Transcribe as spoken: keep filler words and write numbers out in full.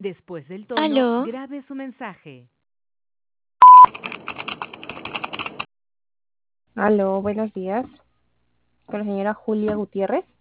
Después del tono, Aló, grabe su mensaje. Aló, buenos días. Con la señora Julia Gutiérrez.